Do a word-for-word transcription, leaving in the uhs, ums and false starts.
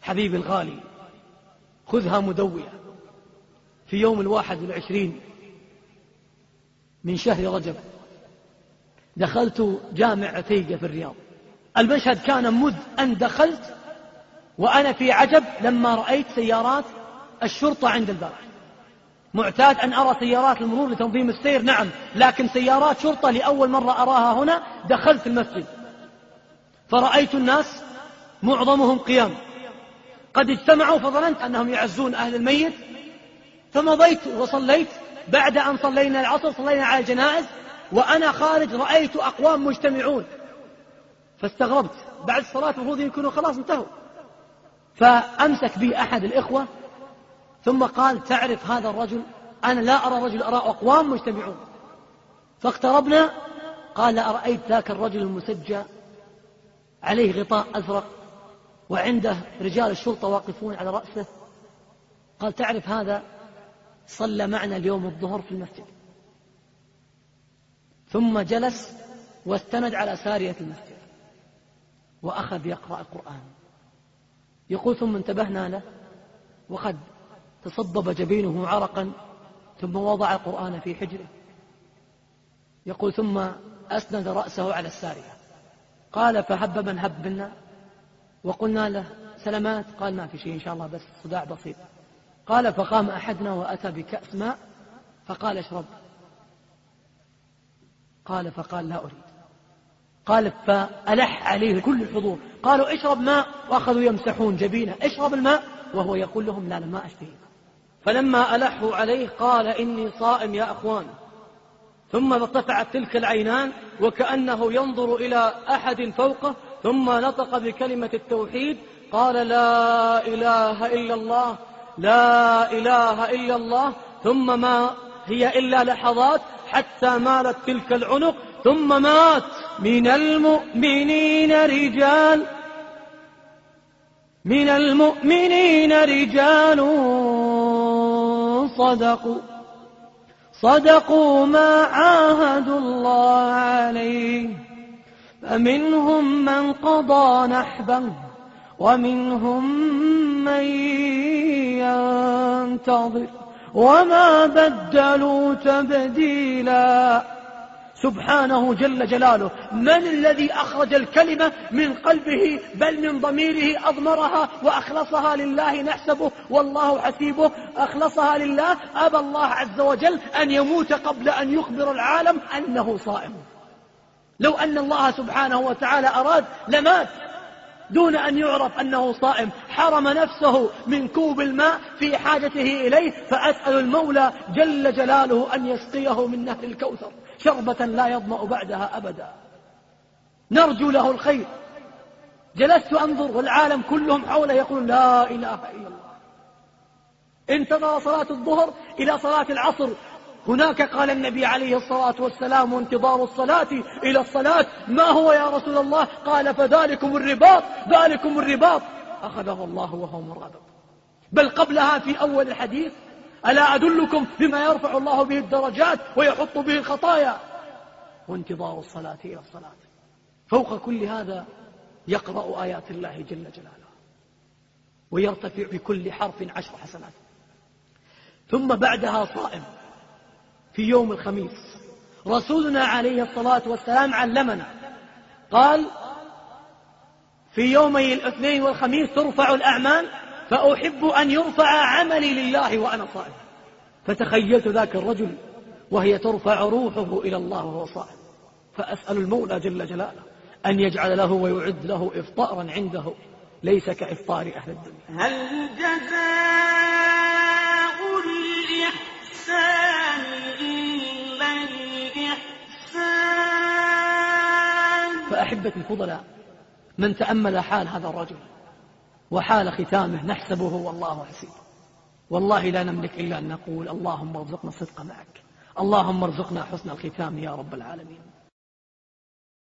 حبيبي الغالي، خذها مدوية. في يوم الواحد والعشرين من شهر رجب دخلت جامع عتيقة في الرياض. المشهد كان مذ أن دخلت وأنا في عجب لما رأيت سيارات الشرطة عند الباب. معتاد أن أرى سيارات المرور لتنظيم السير، نعم، لكن سيارات شرطة لأول مرة أراها هنا. دخلت المسجد فرأيت الناس معظمهم قيام، قد اجتمعوا فظننت أنهم يعزون أهل الميت، فمضيت وصليت. بعد أن صلينا العصر صلينا على الجنائز، وأنا خارج رأيت أقوام مجتمعون، فاستغربت. بعد الصلاة المفروض يكونوا خلاص انتهوا، فأمسك بي أحد الإخوة ثم قال: تعرف هذا الرجل؟ أنا لا أرى رجل، أرى أقوام مجتمعون. فاقتربنا، قال: أرأيت ذاك الرجل المسجى عليه غطاء أزرق وعنده رجال الشرطة واقفون على رأسه؟ قال: تعرف هذا صلى معنا اليوم الظهر في المسجد. ثم جلس واستند على سارية المسجد وأخذ يقرأ القرآن. يقول: ثم انتبهنا له وقد تصبب جبينه عرقا، ثم وضع القرآن في حجره. يقول: ثم أسند رأسه على السارية. قال: فهب من هب منا، وقلنا له: سلامات؟ قال: ما في شيء إن شاء الله، بس صداع بسيط. قال: فقام أحدنا وأتى بكأس ماء فقال: اشرب. قال: فقال: لا أريد. قال: فألح عليه كل الحضور، قالوا: اشرب ماء، وأخذوا يمسحون جبينه: اشرب الماء، وهو يقول لهم: لا لا ما أشتهي. فلما ألحوا عليه قال: إني صائم يا أخوان. ثم ارتفعت تلك العينان وكأنه ينظر إلى أحد فوقه، ثم نطق بكلمة التوحيد، قال: لا إله إلا الله، لا إله إلا الله. ثم ما هي إلا لحظات حتى مالت تلك العنق ثم مات. من المؤمنين رجال من المؤمنين رجال صدقوا صدقوا ما عاهدوا الله عليه، فمنهم من قضى نحبه ومنهم من ينتظر وما بدلوا تبديلا. سبحانه جل جلاله، من الذي أخرج الكلمة من قلبه بل من ضميره، أضمرها وأخلصها لله نحسبه والله حسيبه، أخلصها لله. أبى الله عز وجل أن يموت قبل أن يخبر العالم أنه صائم. لو أن الله سبحانه وتعالى أراد لمات دون أن يعرف أنه صائم، حرم نفسه من كوب الماء في حاجته إليه. فأسأل المولى جل جلاله أن يسقيه من نهر الكوثر شربة لا يظمأ بعدها أبدا، نرجو له الخير. جلست أنظر والعالم كلهم حوله يقول: لا إله إلا الله. انتظر صلاة الظهر إلى صلاة العصر. هناك قال النبي عليه الصلاة والسلام: انتظار الصلاة إلى الصلاة. ما هو يا رسول الله؟ قال: فذلكم الرباط، ذلكم الرباط. أخذه الله وهو مرابط. بل قبلها في أول الحديث: ألا أدلكم بما يرفع الله به الدرجات ويحط به الخطايا؟ وانتظار الصلاة إلى الصلاة. فوق كل هذا يقرأ آيات الله جل جلاله ويرتفع بكل حرف عشر حسنات. ثم بعدها صائم في يوم الخميس. رسولنا عليه الصلاة والسلام علمنا، قال: في يومي الاثنين والخميس ترفع الأعمال، فأحب أن يرفع عملي لله وأنا صائم. فتخيلت ذاك الرجل وهي ترفع روحه إلى الله وهو صائم. فأسأل المولى جل جلاله أن يجعل له ويعد له إفطارا عنده ليس كإفطار أهل الدنيا. هل جزاء الإحسان إلا الإحسان؟ فأحبتي الفضلاء، من تأمل حال هذا الرجل وحال ختامه نحسبه والله حسيب. والله لا نملك إلا أن نقول: اللهم ارزقنا الصدق معك، اللهم ارزقنا حسن الختام يا رب العالمين.